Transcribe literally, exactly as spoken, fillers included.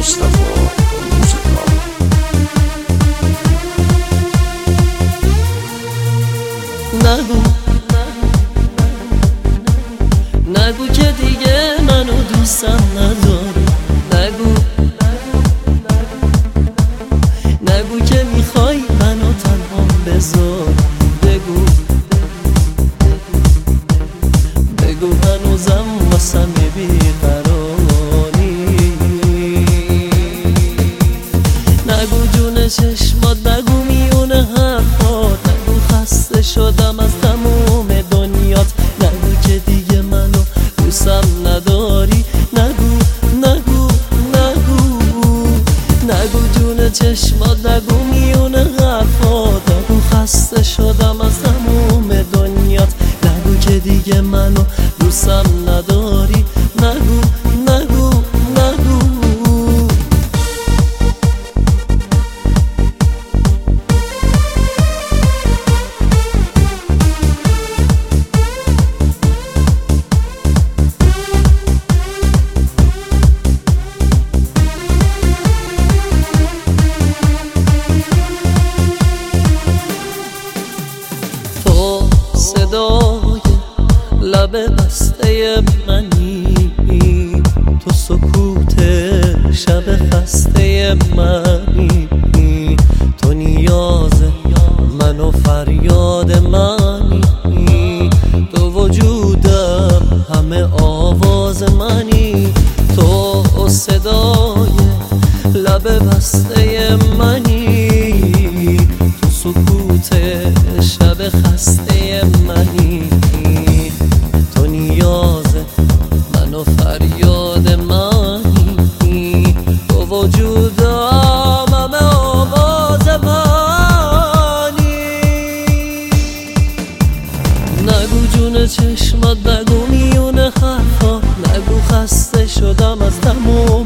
مصطفی موسیقی. نگو نگو که دیگه منو دوستم نداری. نگو نگو که میخوای منو تنها بذاری. بگو بگو هنوزم واسم بیقراری. نگو جون چشمات، نگو میونه حرفات، نگو خسته شدم از تموم دنیات. نگو که دیگه منو دوستم نداری. نگو نگو نگو نگو جون چشمات، نگو میونه حرفات، نگو خسته شدم از تموم دنیات. نگو که دیگه منو دوستم نداری. نگو نگو نگو تو صدای لب بسته منی، تو سکوت شب خسته منی، تو نیاز من و فریاد منی، تو وجودم همه آواز منی. تو صدای لب بسته منی، تو سکوت شب خسته منی، تو نیاز من و فریاد منی، تو وجودم همه آواز منی. نگو جون چشمات، نگو میونه حرفات، نگو خسته شدم از تموم